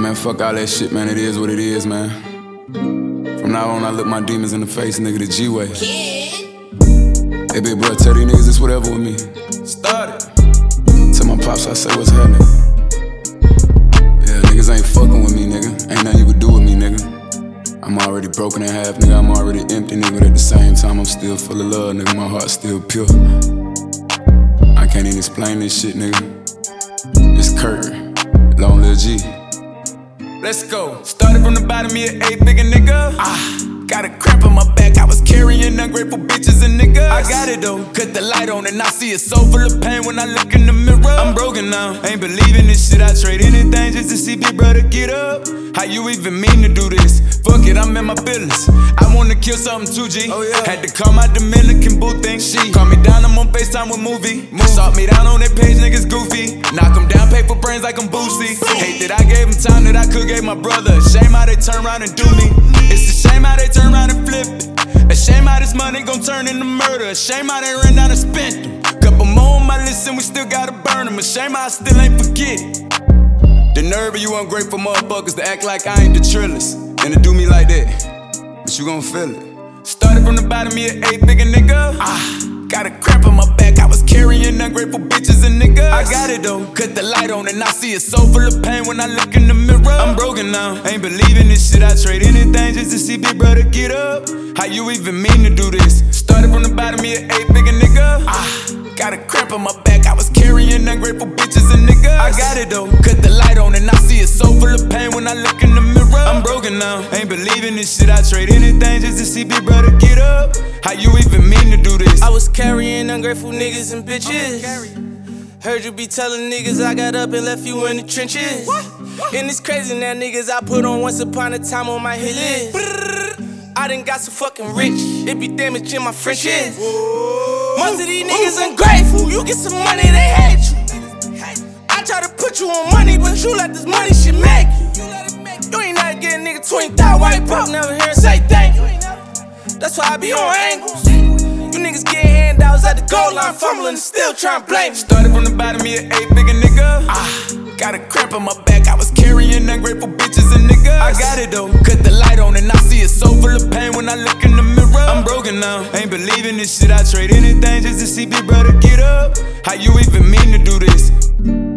man, fuck all that shit, man. It is what it is, man. From now on, I look my demons in the face, nigga, the G-way. Hey, big bro, tell these niggas it's whatever with me. Started. Tell my pops I say what's happening. Yeah, niggas ain't fucking with me, nigga. Ain't nothing you could do with me, nigga. I'm already broken in half, nigga. I'm already empty, nigga. But at the same time, I'm still full of love, nigga. My heart's still pure. I can't even explain this shit, nigga. It's Kurt, Long Lil G. Let's go. Started from the bottom, me an 8-figure nigga. Got a cramp on my back, I was carrying ungrateful bitches and niggas. I got it though, cut the light on and I see it so full of pain when I look in the mirror. I'm broken now, ain't believing this shit. I trade anything just to see big brother get up. How you even mean to do this? Fuck it, I'm in my feelings. I wanna kill something too, G. Oh, yeah. Had to call my Dominican boo thing. She call me down, I'm on FaceTime with movie. Sought me down on that page, niggas goofy. Knock them down, pay for brains like I'm Boosie. Hate that I gave him time that I could give my brother. Shame how they turn around and do me. It's a shame how they turn around and flip it. A shame how this money gon' turn into murder. A shame how they ran down and spent them. Couple more on my list and we still gotta burn them. A shame how I still ain't forget it. The nerve of you ungrateful motherfuckers to act like I ain't the trillest and to do me like that, but you gon' feel it. Started from the bottom, me an 8-figure nigga. Got a cramp on my back, I was carrying ungrateful bitches and niggas. I got it though, cut the light on and I see it so full of pain when I look in the mirror. I'm broken now, ain't believing this shit. I trade anything just to see big brother get up. How you even mean to do this? Started from the bottom, me an 8-figure nigga. Got a cramp on my back, I was carrying ungrateful bitches and niggas. I got it though, cut the light on and I see it so full of pain when I look in the mirror. I'm broken now, ain't believing this shit. I trade anything just to see big brother get up. How you even mean to do this? I was carrying ungrateful niggas and bitches. Heard you be telling niggas I got up and left you in the trenches. And it's crazy now niggas I put on once upon a time on my hit list. I done got so fucking rich, it be damaging my friendships. Most of these niggas ungrateful, you get some money, they hate you. I try to put you on money, but you let this money shit make you. You ain't never get a nigga 20,000 white broke, never hear him say thank you. That's why I be on angles. You niggas get handouts at the goal line, fumbling and still trying to blame me. Started from the bottom, me an 8-figure nigga. Got a cramp on my back, I was carrying ungrateful bitches and niggas. I got it though, cut the light on and I see it so full of pain when I look in the mirror. I'm broken now, ain't believing this shit. I trade anything just to see big brother get up. How you even mean to do this?